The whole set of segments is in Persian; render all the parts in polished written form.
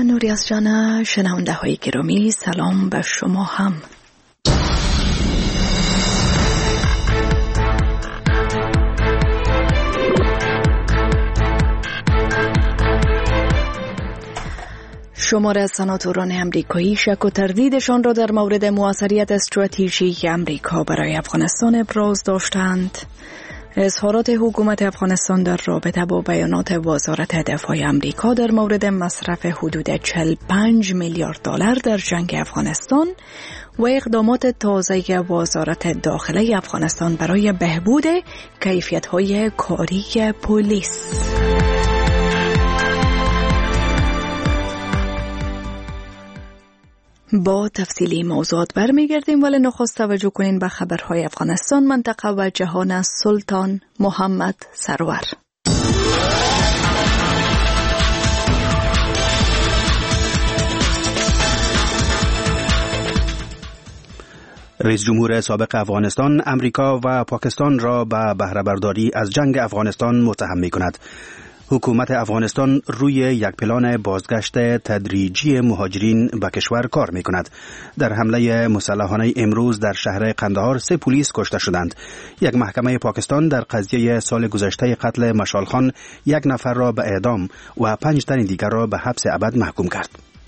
نوریاز جان، شنونده های گرامی، سلام به شما هم. شمار سناتوران امریکایی شک و تردیدشان را در مورد مؤثریت استراتژیک امریکا برای افغانستان ابراز داشتند. اظهارات حکومت افغانستان در رابطه با بیانات وزارت دفاع امریکا در مورد مصرف حدود 45 میلیارد دلار در جنگ افغانستان و اقدامات تازه وزارت داخله افغانستان برای بهبود کیفیت‌های کاری پلیس. با تفصیلی موضوعات برمیگردیم، ولی نخست توجه کنین به خبرهای افغانستان، منطقه و جهان از سلطان محمد سرور. رئیس جمهور سابق افغانستان امریکا و پاکستان را به بهره برداری از جنگ افغانستان متهم می‌کند. حکومت افغانستان روی یک پلان بازگشت تدریجی مهاجرین به کشور کار می کند. در حمله مسلحانه امروز در شهر قندهار 3 پلیس کشته شدند. یک محکمه پاکستان در قضیه سال گذشته قتل مشال خان 1 نفر را به اعدام و 5 تن دیگر را به حبس ابد محکوم کرد.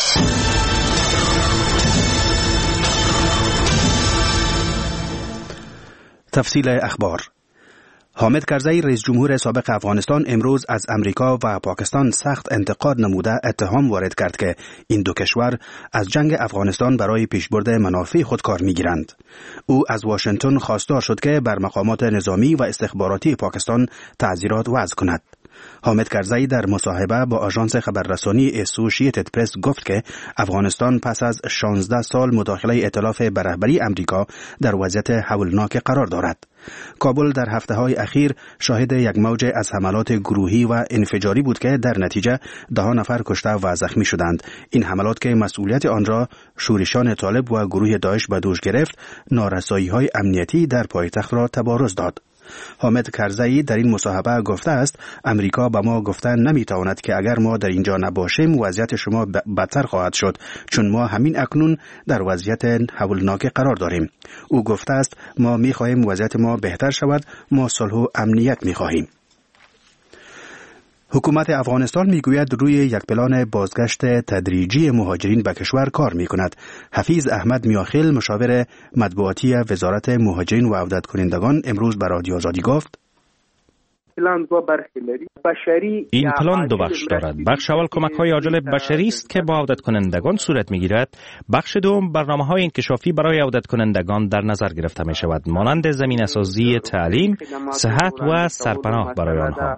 تفصیل اخبار. حامد کرزی رئیس جمهور سابق افغانستان امروز از امریکا و پاکستان سخت انتقاد نموده اتهام وارد کرد که این دو کشور از جنگ افغانستان برای پیشبرد منافع خود کار می‌گیرند. او از واشنگتن خواستار شد که بر مقامات نظامی و استخباراتی پاکستان تعزیرات وضع کند. حامد کرزی در مصاحبه با آژانس خبررسانی اسوسییتد پرس گفت که افغانستان پس از 16 سال مداخله ائتلاف به رهبری امریکا در وضعیت هولناک قرار دارد. کابل در هفته‌های اخیر شاهد یک موج از حملات گروهی و انفجاری بود که در نتیجه 10 نفر کشته و زخمی شدند. این حملات که مسئولیت آن را شورشان طالب و گروه داعش به دوش گرفت، نارسایی‌های امنیتی در پایتخت را تبارز داد. حامد کرزی در این مصاحبه گفته است امریکا به ما گفته نمیتواند که اگر ما در اینجا نباشیم وضعیت شما بدتر خواهد شد، چون ما همین اکنون در وضعیت هولناک قرار داریم. او گفته است ما میخواهیم وضعیت ما بهتر شود، ما صلح و امنیت میخواهیم. حکومت افغانستان میگوید روی یک پلان بازگشت تدریجی مهاجرین به کشور کار میکند. حفیظ احمد میاخیل مشاور مطبوعاتی وزارت مهاجرین و عودت کنندگان امروز به رادیو آزادی گفت این پلان 2 بخش دارد. بخش اول کمک‌های عاجل بشری است که با عودت کنندگان صورت می‌گیرد. بخش دوم برنامه‌های انکشافی برای عودت کنندگان در نظر گرفته می‌شود، مانند زمینه‌سازی تعلیم، صحت و سرپناه برای آنها.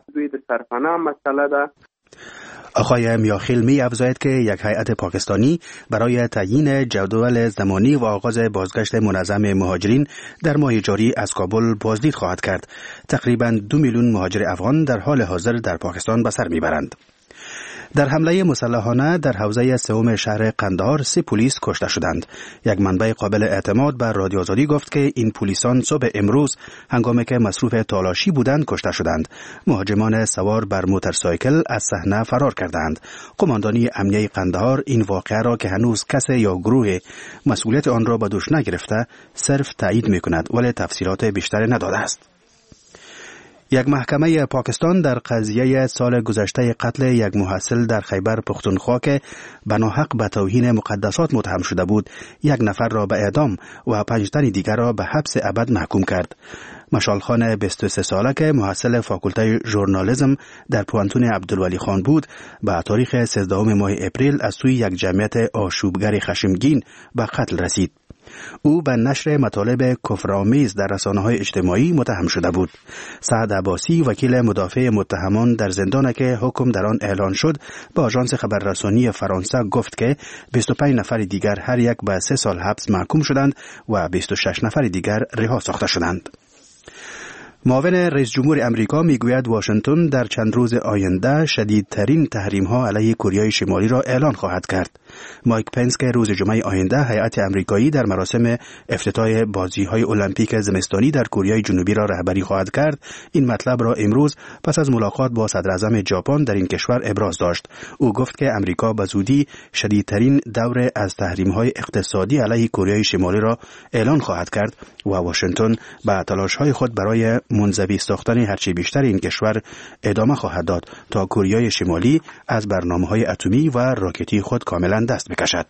آقای میاخیل می افزاید که یک هیئت پاکستانی برای تعیین جدول زمانی و آغاز بازگشت منظم مهاجرین در ماه جاری از کابل بازدید خواهد کرد. تقریباً 2 میلیون مهاجر افغان در حال حاضر در پاکستان به سر میبرند. در حمله مسلحانه در حوزه 3 شهر قندهار 3 پلیس کشته شدند. یک منبع قابل اعتماد بر رادیو آزادی گفت که این پلیسان صبح امروز هنگامی که مصروف تالاشی بودند کشته شدند. مهاجمان سوار بر موتورسایکل از صحنه فرار کردند. قماندانی امنیه قندهار این واقعه را که هنوز کسی یا گروه مسئولیت آن را به دوش نگرفته صرف تایید می‌کند، ولی تفصیلات بیشتری نداده است. یک محکمه پاکستان در قضیه سال گذشته قتل یک محصل در خیبر پختونخوا که بناحق به توهین مقدسات متهم شده بود 1 نفر را به اعدام و 5 تن دیگر را به حبس ابد محکوم کرد. مشال خان 23 ساله که محصل فاکولته ژورنالیسم در پوانتون عبدالولی خان بود به تاریخ 13 ماه اپریل از سوی یک جمعیت آشوبگر خشمگین به قتل رسید. او به نشر مطالب کفرآمیز در رسانه‌های اجتماعی متهم شده بود. سعد عباسی وکیل مدافع متهمان در زندان که حکم در آن اعلان شد به آژانس خبررسانی فرانسه گفت که 25 نفر دیگر هر یک به 3 سال حبس محکوم شدند و 26 نفر دیگر رها ساخته شدند. معاون رئیس جمهور امریکا میگوید واشنگتن در چند روز آینده شدیدترین تحریم‌ها علیه کره شمالی را اعلان خواهد کرد. مایک پنس که روز جمعه آینده هیئت امریکایی در مراسم افتتاح بازی‌های المپیک زمستانی در کره جنوبی را رهبری خواهد کرد، این مطلب را امروز پس از ملاقات با صدر اعظم ژاپن در این کشور ابراز داشت. او گفت که امریکا به زودی شدیدترین دور از تحریم‌های اقتصادی علیه کره شمالی را اعلان خواهد کرد و واشنگتن به تلاش‌های خود برای منزوی ساختن هرچی بیشتر این کشور ادامه خواهد داد تا کره شمالی از برنامه‌های اتمی و راکتی خود کاملا دست بکشد.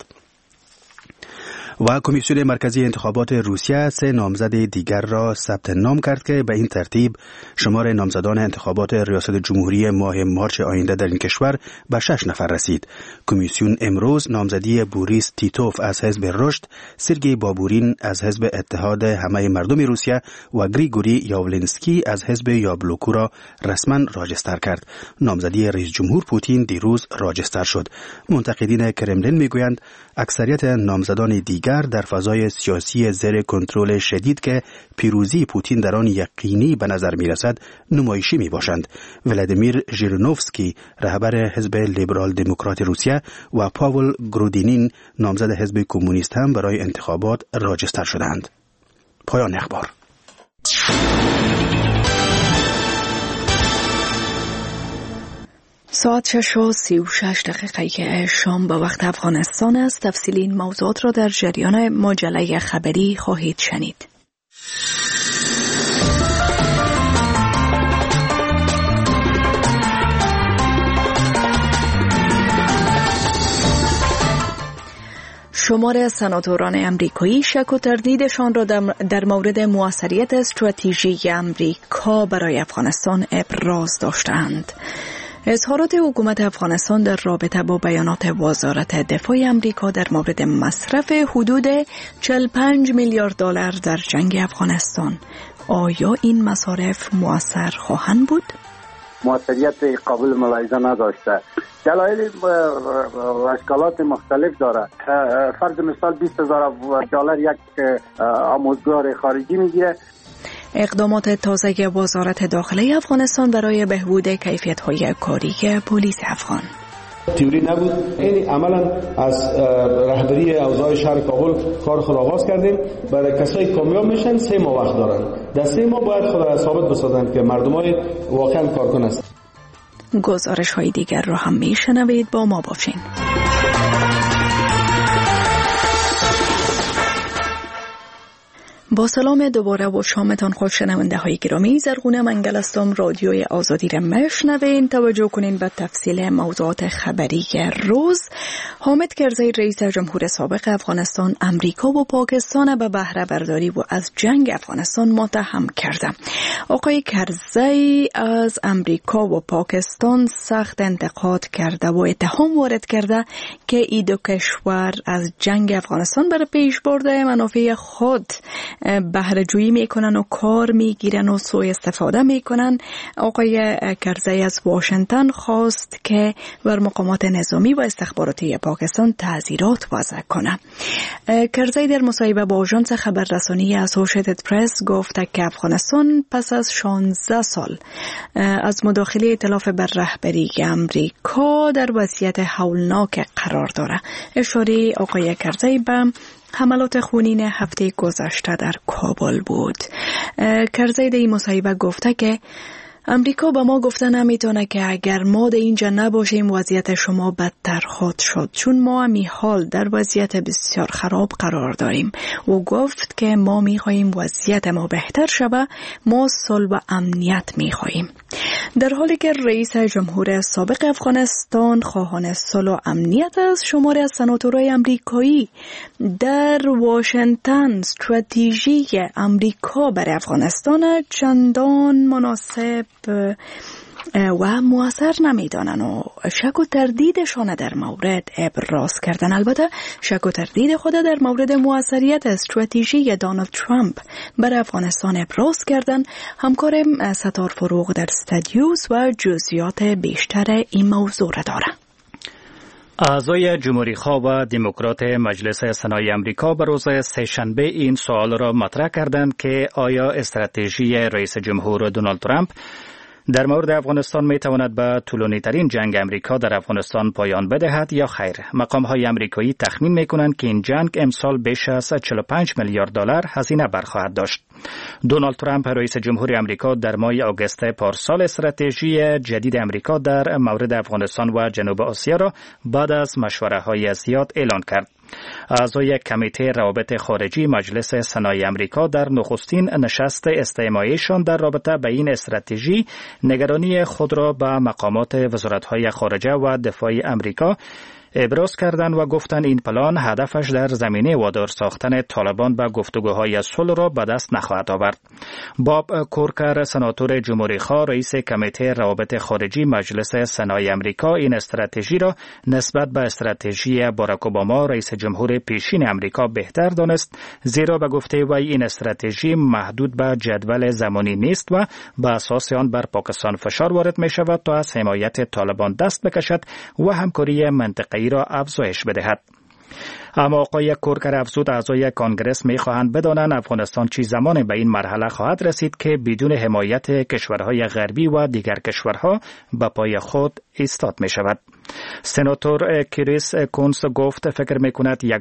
و کمیسیون مرکزی انتخابات روسیه 3 نامزد دیگر را ثبت نام کرد که به این ترتیب شمار نامزدان انتخابات ریاست جمهوری ماه مارچ آینده در این کشور به 6 نفر رسید. کمیسیون امروز نامزدی بوریس تیتوف از حزب رشد، سرگئی بابورین از حزب اتحاد همه مردم روسیه و گریگوری یاولنسکی از حزب یابلوکو را رسما راجستر کرد. نامزدی رئیس جمهور پوتین دیروز راجستر شد. منتقدین کرملین میگویند اکثریت نامزدان دیگر در فضای سیاسی زیر کنترل شدید که پیروزی پوتین در آن یقینی به نظر می رسد نمایشی می باشند. ولادیمیر ژیرینوفسکی رهبر حزب لیبرال دموکرات روسیه و پاول گرودینین نامزد حزب کمونیست هم برای انتخابات راجستر شدند. پایان اخبار. ساعت 6:36 شام به وقت افغانستان است. تفصیل این موضوعات را در جریان مجله خبری خواهید شنید. شمار از سناتوران امریکایی شک و تردیدشان را در مورد موثریت استراتژی امریکا برای افغانستان ابراز داشتند. اظهارات حکومت افغانستان در رابطه با بیانات وزارت دفاع امریکا در مورد مصرف حدود 45 میلیارد دلار در جنگ افغانستان، آیا این مصارف مؤثر خواهند بود؟ موثریت قابل ملاحظه نداشته. دلایل و اشکالات مختلف داره. فرض مثال 20,000 دلار یک آموزگار خارجی میگیره. اقدامات تازه وزارت داخله افغانستان برای بهبود کیفیت‌های کاری پلیس افغان. تئوری نبود، این عملا از رهبری اوضاع شهر کابل کار خود آغاز کردیم. برای کسایی کامیاب میشن 3 ماه وقت دارن. در 3 ماه باید خود ثابت بسازن که مردمای واقعا کارکن است. گزارش‌های دیگر را هم میشنوید، با ما باشین. با سلام دوباره و شامتان خوش شنونده های گرامی. زرغونه منگل هستم. رادیوی آزادی را میشنوین. توجه کنین به تفصیل موضوعات خبری روز. حامد کرزی رئیس جمهور سابق افغانستان امریکا و پاکستان به بهره برداری و از جنگ افغانستان متهم کرده. آقای کرزی از امریکا و پاکستان سخت انتقاد کرده و اتهام وارد کرده که این دو کشور از جنگ افغانستان برای پیش برده منافع خود بهره جویی میکنن و کار میگیرن و سوء استفاده میکنن. آقای کرزی از واشنگتن خواست که بر مقامات نظامی و استخباراتی پاکستان تعزیرات وضع کنه. کرزی در مصاحبه با آژانس خبررسانی اسوسییتد پرس گفته که افغانستان پس از 16 سال از مداخله ائتلاف بر رهبری امریکا در وضعیت هولناک قرار داره. اشاره آقای کرزی به حملات خونین هفته گذشته در کابل بود. کرزی در این مصاحبه گفته که امریکا به ما گفته نمیتونه که اگر ما در اینجا نباشیم وضعیت شما بدتر خواهد شد، چون ما همی حال در وضعیت بسیار خراب قرار داریم. او گفت که ما میخواییم وضعیت ما بهتر شود، ما صلح و امنیت میخواییم. در حالی که رئیس جمهور سابق افغانستان خواهان صلح و امنیت است، شماری از سناتورهای امریکایی در واشنگتن استراتژی امریکا برای افغانستان چندان مناسب و مؤثر نمیدانن و شک و تردیدشان در مورد ابراز کردن. البته شک و تردید خود در مورد موثریت استراتژی دونالد ترامپ برای افغانستان ابراز کردن. همکارم ستار فروغ در استودیوس و جزئیات بیشتر این موضوع را داره. اعضای جمهوری خواه و دموکرات مجلس سنای امریکا به روز سه‌شنبه این سوال را مطرح کردند که آیا استراتژی رئیس جمهور دونالد ترامپ در مورد افغانستان می تواند به طولانی ترین جنگ امریکا در افغانستان پایان بدهد یا خیر؟ مقام های امریکایی تخمین می کنند که این جنگ امسال بیش از 45 میلیارد دلار هزینه برخواهد داشت. دونالد ترامپ رئیس جمهور امریکا در ماه آگوست پارسال استراتژی جدید امریکا در مورد افغانستان و جنوب آسیا را بعد از مشوره های زیاد اعلان کرد. اعضای کمیته روابط خارجی مجلس سنای امریکا در نخستین نشست استماعیشان در رابطه با این استراتژی نگرانی خود را به مقامات وزارت‌های خارجه و دفاع امریکا ابراز کردند و گفتند این پلان هدفش در زمینه وادار ساختن طالبان به گفتگوهای صلح را به دست نخواهد آورد. باب کورکر سناتور جمهوری‌خواه رئیس کمیته روابط خارجی مجلس سنای امریکا این استراتژی را نسبت به استراتژی باراک اوباما رئیس جمهور پیشین امریکا بهتر دانست، زیرا به گفته وی این استراتژی محدود به جدول زمانی نیست و به اساس آن بر پاکستان فشار وارد می شود تا از حمایت طالبان دست بکشد و همکاری منطقه‌ای را افزایش بدهد. اما آقای کورکر افزود اعضای کانگرس می خواهند بدانند افغانستان چه زمان به این مرحله خواهد رسید که بدون حمایت کشورهای غربی و دیگر کشورها به پای خود ایستاد می شود. سناتور کریس کونس گفت فکر می کند یک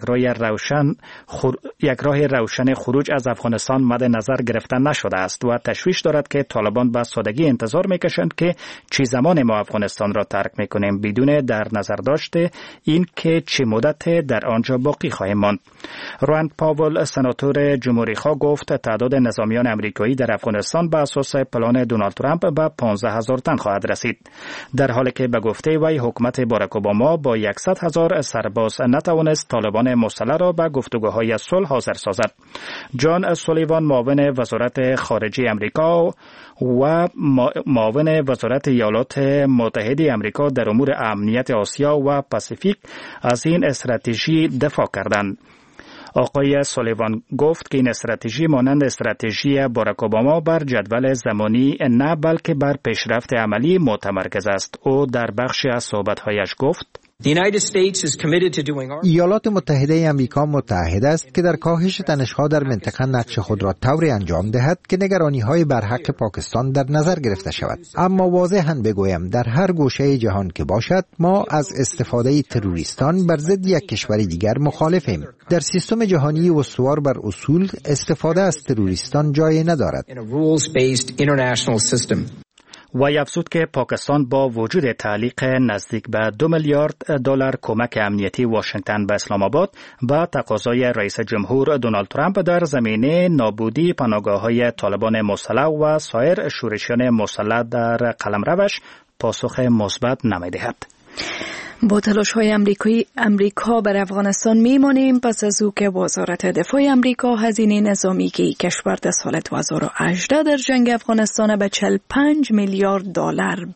راه روشن خروج از افغانستان مد نظر گرفته نشده است و تشویش دارد که طالبان به سادگی انتظار می کشند که چه زمان ما افغانستان را ترک می کنیم بدون در نظر داشته این که چه مدت در آنجا باقی خواهیم ماند. راند پاول سناتور جمهوری‌خواه گفت تعداد نظامیان امریکایی در افغانستان به اساس پلان دونالد ترامپ به 15,000 تن خواهد رسید، در حالی که به گفته وی حکومت باراک اوباما با 100,000 سرباز نتوانست طالبان مسلح را به گفتگوهای صلح حاضر سازد. جان سولیوان معاون وزارت خارجه امریکا و معاون وزارت ایالات متحده امریکا در امور امنیت آسیا و پاسیفیک از این استراتژی دفاع کردند. آقای سولیوان گفت که این استراتژی مانند استراتژی باراک اوباما بر جدول زمانی نه بلکه بر پیشرفت عملی متمرکز است. او در بخشی از صحبت‌هایش گفت: ایالات متحده امریکا متعهد است که در کاهش تنش‌ها در منطقه نقش خود را طوری انجام دهد که نگرانی‌های برحق پاکستان در نظر گرفته شود. اما واضحاً بگویم در هر گوشه جهان که باشد ما از استفاده تروریستان بر ضد یک کشور دیگر مخالفیم. در سیستم جهانی استوار بر اصول استفاده از تروریستان جای ندارد. و افزود که پاکستان با وجود تعلیق نزدیک به 2 میلیارد دلار کمک امنیتی واشنگتن به اسلام آباد و تقاضای رئیس جمهور دونالد ترامپ در زمینه نابودی پناهگاه‌های طالبان مسلح و سایر شورشیان مسلح در قلمروش پاسخ مثبت نمی‌دهد. با تلاش‌های امریکا بر افغانستان می‌مانیم پس از او که وزارت دفاع امریکا هزینه نظامی که کشور در سال 2018 در جنگ افغانستان به 45 میلیارد دلار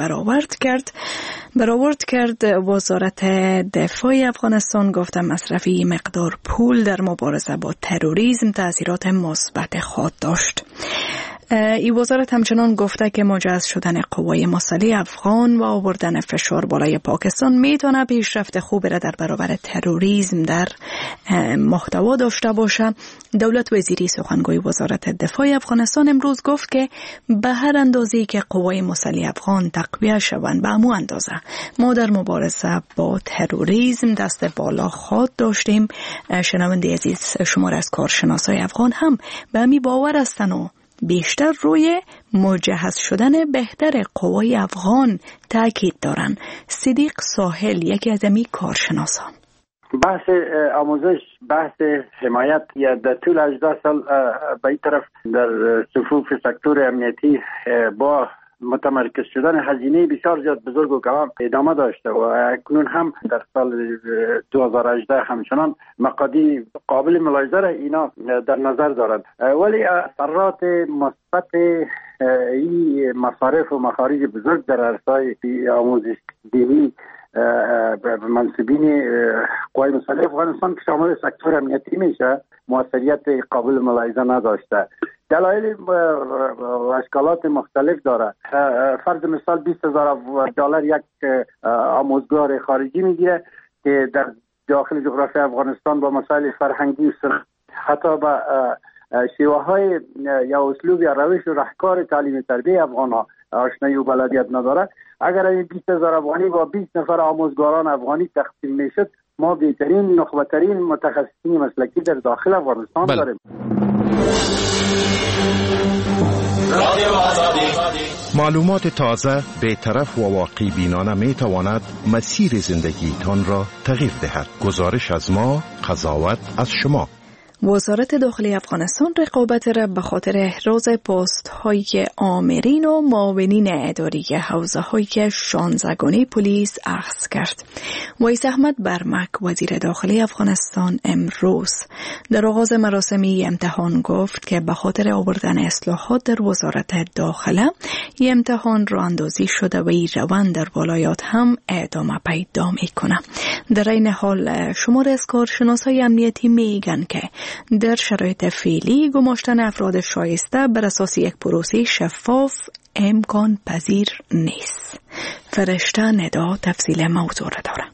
برآورد کرد. وزارت دفاع افغانستان گفت مصرفی مقدار پول در مبارزه با تروریسم تأثیرات مثبت خود داشت. این وزارت همچنان گفته که مجهز شدن قوای مسلح افغان و آوردن فشار بالای پاکستان میتونه پیشرفت خوبی را در برابر تروریسم در محتوا داشته باشه. دولت وزیری سخنگوی وزارت دفاع افغانستان امروز گفت که به هر اندازه‌ای که قوای مسلح افغان تقویت شوند به همون اندازه ما در مبارزه با تروریسم دست بالا خود داشتیم. شنونده عزیز، شمار از کارشناسای افغان هم به همین باور هستند و بیشتر روی مجهز شدن بهتر قوای افغان تاکید دارن. صدیق ساحل یکی از این کارشناسان: بحث آموزش، بحث حمایت یا در طول 18 سال به این طرف در صفوف سکتور امنیتی با متمرکز شدن هزینه بسیار زیاد بزرگ و کلان ادامه داشته و اکنون هم در سال 2018 همچنان مقادیر قابل ملاحظه را اینا در نظر دارند. ولی اثرات مثبت این مصارف و مخارج بزرگ در عرصه آموزش دینی منصبین قوای مسلح افغانستان که شامل سکتور امنیتی میشه موثریت قابل ملاحظه نداشته. دلایل و اشکالات مختلف داره. فرض مثال 20,000 دلار یک آموزگار خارجی میگیره که در داخل جغرافی افغانستان با مسائل فرهنگی و حتی با شیوه های یا اسلوب یا روش و رهکار تعلیم تربیه افغان ها آشنایی و بلدیت نداره. اگر این 20,000 افغانی با 20 نفر آموزگاران افغانی تقسیم میشد، ما بهترین نخبه‌ترین متخصصین مسلکی در داخل افغانستان داریم. معلومات تازه، بی‌طرف و واقعی بینانه می تواند مسیر زندگیتان را تغییر دهد. گزارش از ما، قضاوت از شما. وزارت داخلی افغانستان رقابت را به خاطر احراز پست های آمرین و معاونین اداری حوزه های 16 گانه پلیس اخذ کرد. ویس احمد برمک وزیر داخلی افغانستان امروز در آغاز مراسمی امتحان گفت که به خاطر آوردن اصلاحات در وزارت داخله این امتحان راه اندازی شده و این روند در ولایات هم ادامه پیدا میکنه. در این حال شمار از کارشناسای امنیتی میگن که در شرایط فعلی گماشتن افراد شایسته بر اساس یک پروسه شفاف امکان پذیر نیست. فرشته ندا تفصیل موضوع را داره.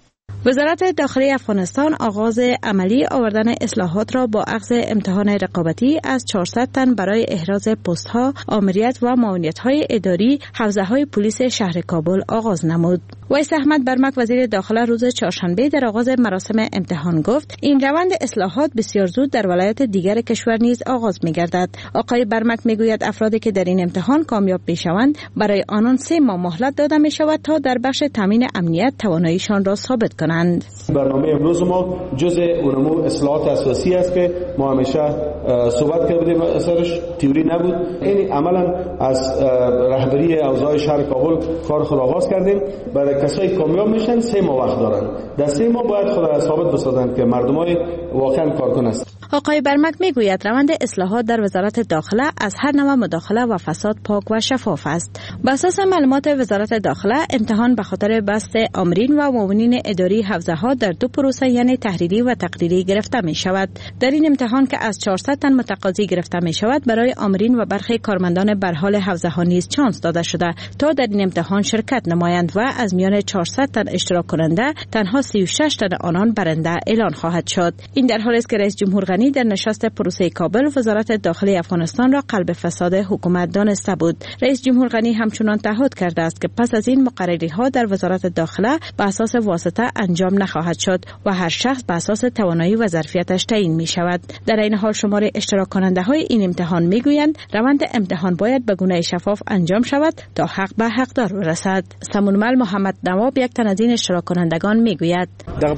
وزارت داخلی افغانستان آغاز عملی آوردن اصلاحات را با اخذ امتحان رقابتی از 400 تن برای احراز پست‌ها، آمریت و معاونیت‌های اداری حوزه‌های پلیس شهر کابل آغاز نمود. ویس احمد برمک وزیر داخله روز چهارشنبه در آغاز مراسم امتحان گفت این روند اصلاحات بسیار زود در ولایات دیگر کشور نیز آغاز می‌گردد. آقای برمک میگوید افرادی که در این امتحان کامیاب می‌شوند برای آنان 3 ماه مهلت داده می‌شود تا در بخش تامین امنیت تواناییشان را ثابت کنند. برنامه امروز ما جزء اونمو اصلاحات اساسی است که ما همیشه صحبت کردیم اثرش تئوری نبود. این عملا از رهبری اوضاع شهر کابل کار خود آغاز کردیم. برای کسایی کامیاب میشن 3 ماه وقت دارن. در 3 ماه باید خود را ثابت بسازند که مردمای واقعا کارکن است. آقای برمک میگوید روند اصلاحات در وزارت داخله از هر نوع مداخله و فساد پاک و شفاف است. بر اساس معلومات وزارت داخله امتحان به خاطر بست آمرین و معاونین اداری حوزه ها در 2 پروسه یعنی تحریری و تقریری گرفته می شود. در این امتحان که از 400 تن متقاضی گرفته می شود برای آمرین و برخی کارمندان برحال حوزه ها نیز چانس داده شده تا در این امتحان شرکت نمایند و از میان 400 تن اشتراک کننده تنها 36 تن آنان برنده اعلان خواهد شد. این در حالی است که رئیس جمهور غنی در نشست پروسه کابل وزارت داخلی افغانستان را قلب فساد حکومت دانسته بود. رئیس جمهور غنی همچنان تعهد کرده است که پس از این مقرری ها در وزارت داخله به اساس واسطه انجام نخواهد شد و هر شخص به اساس توانایی و ظرفیتش تعیین می شود. در این حال شمار اشتراک کننده های این امتحان می گویند روند امتحان باید به گونه شفاف انجام شود تا حق به حقدار برسد. سمونمل محمد نواب یک تن از این اشتراک کنندگان می گوید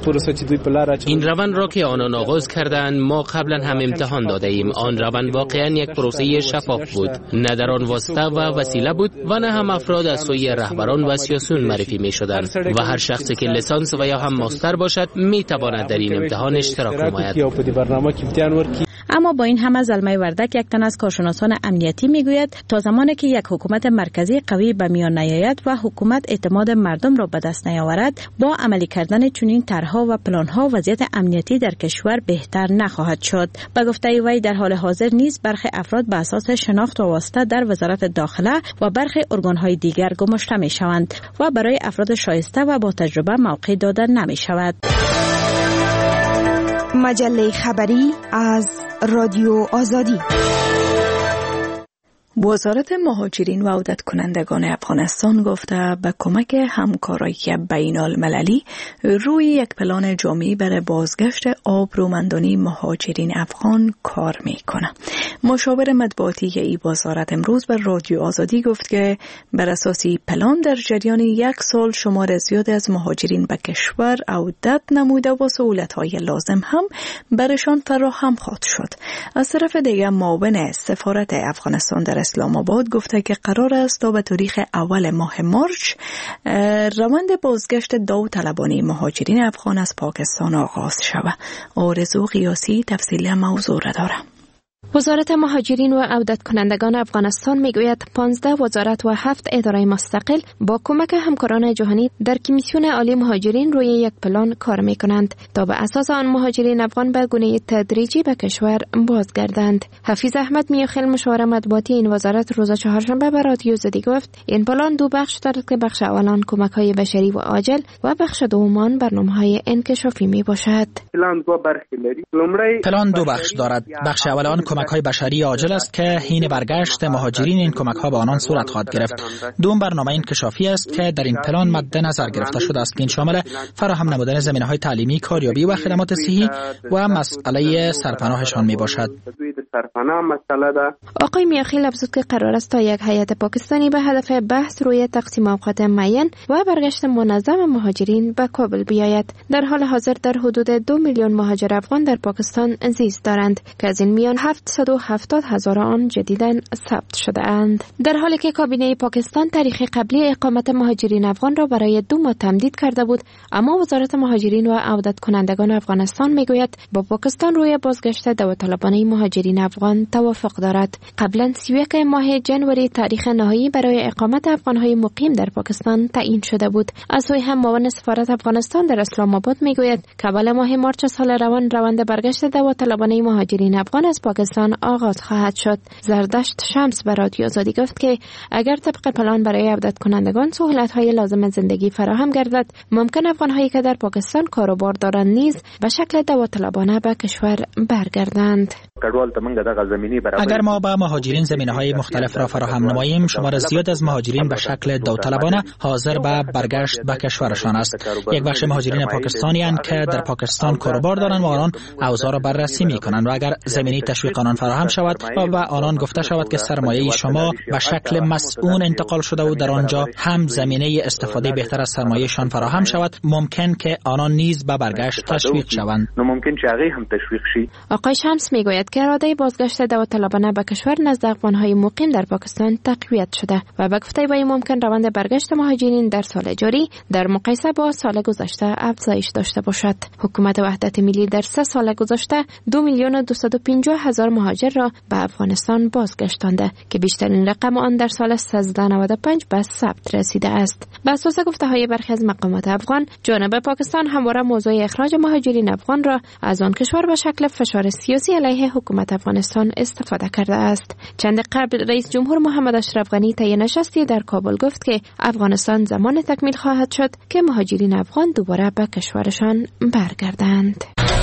این روند را که آنان آغاز کردند ما قبلا هم امتحان داده ایم. آن روند واقعا یک پروسه شفاف بود. نه در آن واسطه و وسیله بود و نه هم افراد از سوی رهبران و سیاسیون معرفی می شدند و هر شخصی که لیسانس و یا هم ماستر باشد می تواند در این امتحان اشتراک نماید. اما با این همه زلمه وردک یک تن از کارشناسان امنیتی میگوید تا زمانی که یک حکومت مرکزی قوی به میان نیاید و حکومت اعتماد مردم را به دست نیاورد با عملی کردن چنین طرحها و پلانها وضعیت امنیتی در کشور بهتر نخواهد شد. به گفته وی در حال حاضر نیز برخی افراد به اساس شناخت و واسطه در وزارت داخله و برخی ارگانهای دیگر گماشته میشوند و برای افراد شایسته و با تجربه موقع داده نمیشود. مجله خبری از رادیو آزادی. وزارت مهاجرین و عودت کنندگان افغانستان گفته به کمک همکاری بین المللی روی یک پلان جامعی برای بازگشت آبرومندانه مهاجرین افغان کار میکنه. مشاور مطبوعاتی این وزارت امروز به رادیو آزادی گفت که بر اساس پلان در جریان 1 سال شمار زیاد از مهاجرین به کشور عودت نموده و سهولت‌های لازم هم برشان فراهم خواهد شد. از طرف دیگر معاون سفارت افغانستان در اسلام آباد گفته که قرار است تا به تاریخ اول ماه مارچ روند بازگشت داوطلبانه مهاجرین افغان از پاکستان آغاز شود. آرزو قیاسی تفصیل موضوع را دارد. وزارت مهاجرین و عودت کنندگان افغانستان میگوید 15 وزارت و 7 اداره مستقل با کمک همکاران جهانی در کمیسیون عالی مهاجرین روی یک پلان کار میکنند تا به اساس آن مهاجرین افغان به گونه تدریجی به کشور بازگردند. حفیظ احمد میاخیل مشاور مطبوعاتی این وزارت روز چهارشنبه به رادیو آزادی گفت این پلان 2 بخش دارد که بخش اول کمک‌های بشری و عاجل و بخش دوم برنامه‌های انکشافی میباشد. پلان 2 بخش دارد. بخش اول کمک‌های بشری عاجل است که حین برگشت مهاجرین این کمک‌ها به آنان صورت خواهد گرفت. دوم برنامه انکشافی است که در این پلان مد نظر گرفته شده است که این شامل فراهم نمودن زمینه‌های تعلیمی، کاریابی و خدمات صحی و مسئله سرپناهشان میباشد. آقای میاخیل افزود که قرار است تا یک هیئت پاکستانی به هدف بحث روی تقسیم اوقات معین و برگشت منظم مهاجرین به کابل بیاید. در حال حاضر در حدود 2 میلیون مهاجر افغان در پاکستان زیست دارند که از این میان 770,000 آن جدیداً ثبت شده اند. در حالی که کابینه پاکستان تاریخ قبلی اقامت مهاجرین افغان را برای 2 ماه تمدید کرده بود، اما وزارت مهاجرین و عودت کنندگان افغانستان میگوید با پاکستان روی بازگشت داوطلبانه مهاجرین افغان توافق دارد. قبلا 31 ماه جنوری تاریخ نهایی برای اقامت افغانهای مقیم در پاکستان تعیین شده بود. از سوی هم معاون سفارت افغانستان در اسلام آباد میگوید که اول ماه مارچ سال روان روند برگشت داوطلبانه مهاجرین افغان از پاکستان آغاز خواهد شد. زردشت شمس به رادیو آزادی گفت که اگر طبق پلان برای عودت کنندگان سهولت‌های لازم زندگی فراهم گردد، ممکن افغان‌هایی که در پاکستان کار و بار دارند نیز به شکل داوطلبانه به کشور برگردند. اگر ما به مهاجرین زمینه‌های مختلف را فراهم نماییم، شمار زیاد از مهاجرین به شکل داوطلبانه حاضر به برگشت به کشورشان است. یک بخش مهاجرین پاکستانی اند که در پاکستان کار و بار دارند و آنان اوضاع را بررسی می‌کنند و اگر زمینه تشویق آنان فراهم شود و به آنان گفته شود که سرمایه شما به شکل مسئول انتقال شده و در آنجا هم زمینه استفاده بهتر از سرمایه‌شان فراهم شود، ممکن که آنان نیز به برگشت تشویق شوند. آقای شمس میگوید که اراده بازگشت داوطلبانه به کشور نزد افغان‌های مقیم در پاکستان تقویت شده و به گفته وی ممکن روند برگشت مهاجرین در سال جاری در مقایسه با سال گذشته افزایش داشته باشد. حکومت وحدت ملی در 3 سال گذشته 2,250,000 مهاجر را به افغانستان بازگشتانده که بیشترین رقم آن در سال 1395 به ثبت رسیده است. بر اساس گفته‌های برخی از مقامات افغان، جانب پاکستان همواره موضوع اخراج مهاجرین افغان را از آن کشور به شکل فشار سیاسی علیه حکومت افغانستان استفاده کرده است. چند قبل رئیس جمهور محمد اشرف غنی طی نشستی در کابل گفت که افغانستان زمان تکمیل خواهد شد که مهاجرین افغان دوباره به کشورشان برگردند.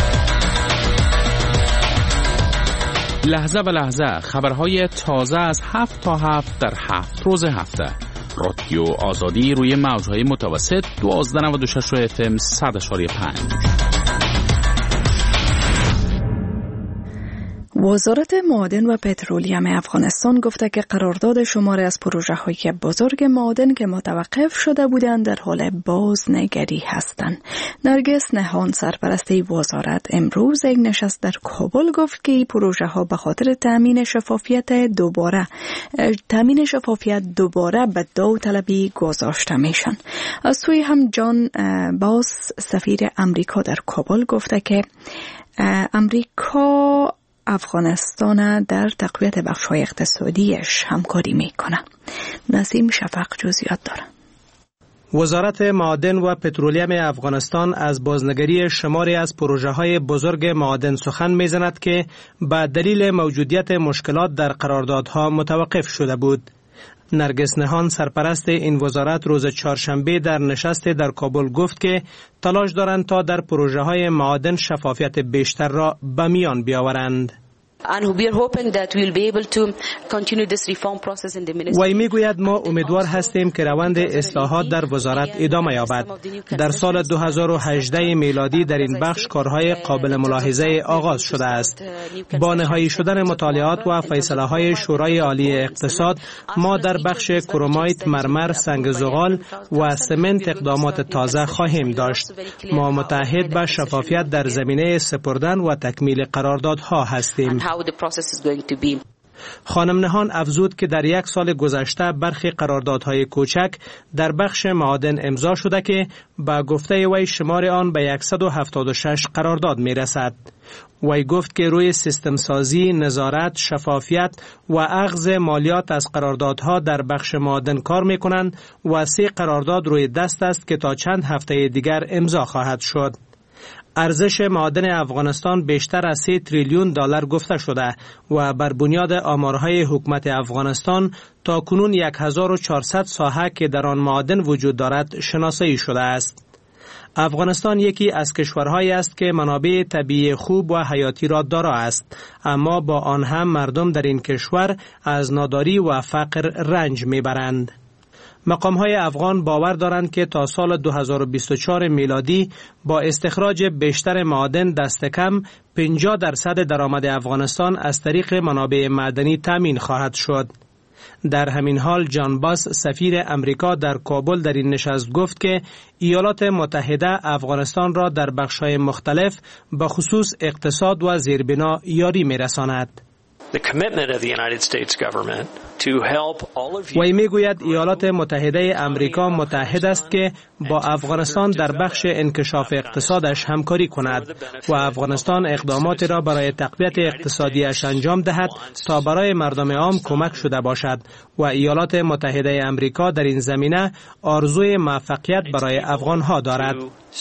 لحظه به لحظه خبرهای تازه از 7 تا 7 در 7 روز هفته. رادیو آزادی روی موجهای متوسط 1296 FM 100.5. وزارت معادن و پترولیم افغانستان گفته که قرارداد شماری از پروژه‌های بزرگ معادن که متوقف شده بودند در حال بازنگری هستند. نرگس نهان سرپرست وزارت امروز یک نشست در کابل گفت که این پروژه‌ها به خاطر تامین شفافیت دوباره به داوطلبی گذاشته میشن. از سوی هم جان باس سفیر امریکا در کابل گفته که امریکا افغانستان در تقویت بخش‌های اقتصادیش همکاری میکنه. نسیم شفق جزئیات داره. وزارت معادن و پترولیم افغانستان از بازنگری شماری از پروژه‌های بزرگ معادن سخن میزند که به دلیل موجودیت مشکلات در قراردادها متوقف شده بود. نرگس نهان سرپرست این وزارت روز چهارشنبه در نشست در کابل گفت که تلاش دارند تا در پروژه‌های معادن شفافیت بیشتر را به میان بیاورند. وی میگوید ما امیدوار هستیم که روند اصلاحات در وزارت ادامه یابد. در سال 2018 میلادی در این بخش کارهای قابل ملاحظه آغاز شده است. با نهایی شدن مطالعات و فیصله‌های شورای عالی اقتصاد، ما در بخش کرومایت، مرمر، سنگ زغال و سمنت اقدامات تازه خواهیم داشت. ما متعهد به شفافیت در زمینه سپردن و تکمیل قراردادها هستیم. خانم نهان افزود که در 1 سال گذشته برخی قراردادهای کوچک در بخش معادن امضا شده که با گفته وی شمار آن به 176 قرارداد می رسد. وی گفت که روی سیستم سازی، نظارت، شفافیت و اخذ مالیات از قراردادها در بخش معادن کار می کنند و 3 قرارداد روی دست است که تا چند هفته دیگر امضا خواهد شد. ارزش معادن افغانستان بیشتر از 3 تریلیون دلار گفته شده و بر بنیاد آمارهای حکومت افغانستان تا کنون 1400 ساحه که در آن معادن وجود دارد شناسایی شده است. افغانستان یکی از کشورهایی است که منابع طبیعی خوب و حیاتی را دارا است، اما با آن هم مردم در این کشور از ناداری و فقر رنج میبرند. مقام‌های افغان باور دارند که تا سال 2024 میلادی با استخراج بیشتر معادن دست کم 50% درآمد افغانستان از طریق منابع معدنی تامین خواهد شد. در همین حال جان باس سفیر امریکا در کابل در این نشست گفت که ایالات متحده افغانستان را در بخش‌های مختلف به خصوص اقتصاد و زیربنا یاری می‌رساند. وی میگوید ایالات متحده امریکا متحد است که با افغانستان در بخش انکشاف اقتصادش همکاری کند و افغانستان اقدامات را برای تقویت اقتصادیش انجام دهد تا برای مردم عام کمک شده باشد و ایالات متحده امریکا در این زمینه آرزوی موفقیت برای افغانها دارد.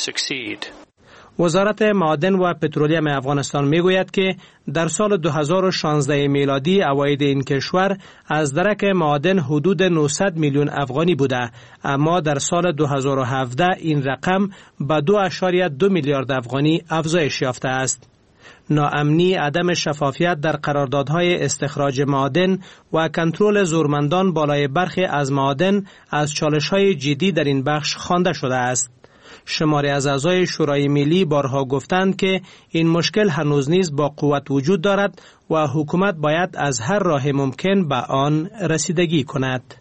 وزارت معادن و پترولیم افغانستان میگوید که در سال 2016 میلادی عواید این کشور از درک معادن حدود 900 میلیون افغانی بوده، اما در سال 2017 این رقم به 2.2 میلیارد افغانی افزایش یافته است. ناامنی، عدم شفافیت در قراردادهای استخراج معادن و کنترل زورمندان بالای برخی از معادن از چالش‌های جدی در این بخش خوانده شده است. شماری از اعضای شورای ملی بارها گفتند که این مشکل هنوز نیز با قوت وجود دارد و حکومت باید از هر راه ممکن به آن رسیدگی کند.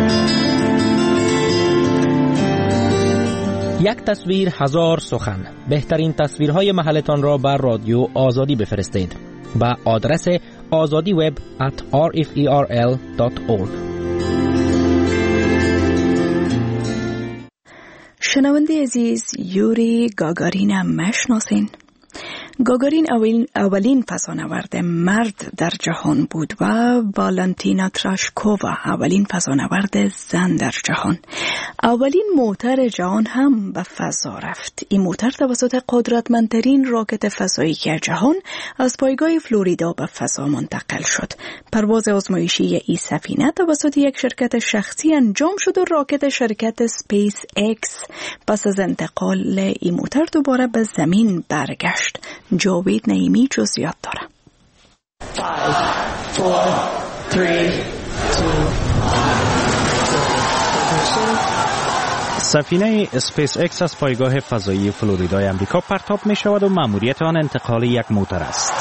یک تصویر هزار سخن. بهترین تصویرهای محلتان را بر رادیو آزادی بفرستید به آدرس azadiweb@rferl.org. شنونده عزیز، یوری گاگارین هم مشناسین؟ گاگارین اولین فضانورد مرد در جهان بود و والنتینا تراشکووا اولین فضانورد زن در جهان. اولین موتر جهان هم به فضا رفت. این موتر توسط قدرتمندترین راکت فضایی که جهان از پایگاه فلوریدا به فضا منتقل شد. پرواز آزمایشی این سفینه توسط یک شرکت شخصی انجام شد و راکت شرکت سپیس اکس پس از انتقال این موتر دوباره به زمین برگشت. جاوید نعیمی جزئیات داره. 5 4 3 2 سفینه اسپیس اکس از پایگاه فضایی فلوریدای امریکا پرتاب می شود و مأموریت آن انتقال یک موتر است.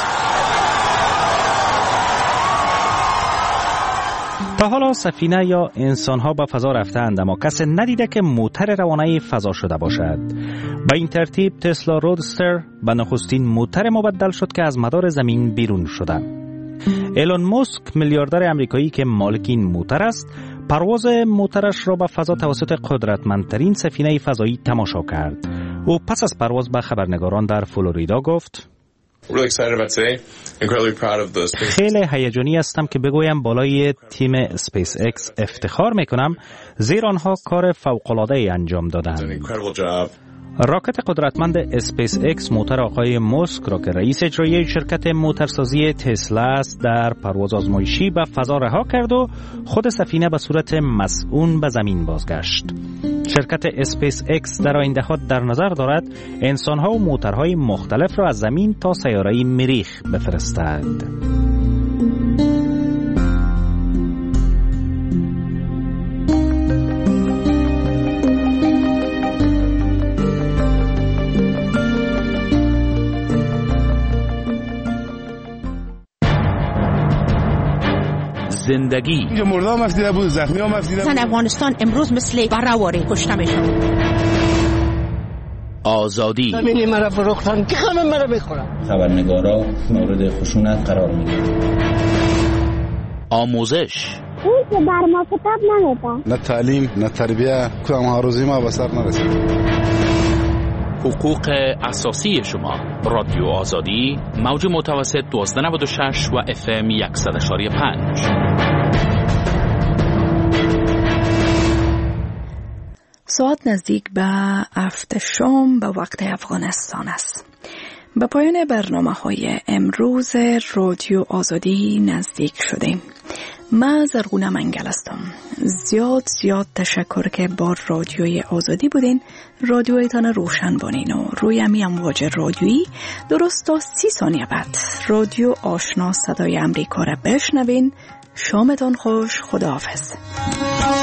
تا حالا سفینه یا انسان‌ها به فضا رفتند، اما کسی ندیده که موتر روانه فضا شده باشد. به این ترتیب تسلا رودستر به نخستین موتر مبدل شد که از مدار زمین بیرون شده. ایلون ماسک میلیاردر امریکایی که مالک این موتر است، پرواز موترش را به فضا توسط قدرتمندترین سفینه فضایی تماشا کرد. او پس از پرواز به خبرنگاران در فلوریدا گفت: خیلی هیجانی هستم که بگویم بالای تیم اسپیس اکس افتخار میکنم، زیرا آنها کار فوق‌العاده انجام دادند. راکت قدرتمند اسپیس اکس موتر آقای ماسک را که رئیس اجرایی شرکت موترسازی تسلا است در پرواز آزمایشی به فضا رها کرد و خود سفینه به صورت مسئول به زمین بازگشت. شرکت اسپیس اکس در آینده‌ها در نظر دارد انسان‌ها و موترهای مختلف را از زمین تا سیاره مریخ بفرستد. زندگی اینجا مردم مفیده بود، زخمی ها مفیده بود. زن افغانستان امروز مثل برهواری کشته میشن. آزادی زمینی مرا فروختن که همه مرا میخورن. خبرنگارا مورد خشونت قرار میگیرن. آموزش اون که بر ما کتاب نمیدن. نه تعلیم نه تربیه، کدام آرزوی ما به سر نرسید. حقوق اساسی شما. رادیو آزادی، موج متوسط 1296 و FM 100.5. ساعت نزدیک به 7 شام به وقت افغانستان است. به پایان برنامه‌های امروز رادیو آزادی نزدیک شدیم. من زرغونه منگل هستم. زیاد تشکر که با رادیوی آزادی بودین. رادیویتان روشن بانین و روی همی امواج رادیویی درست تا 30 ثانیه بعد رادیو آشنا صدای امریکا را بشنوین. شامتان خوش. خداحافظ.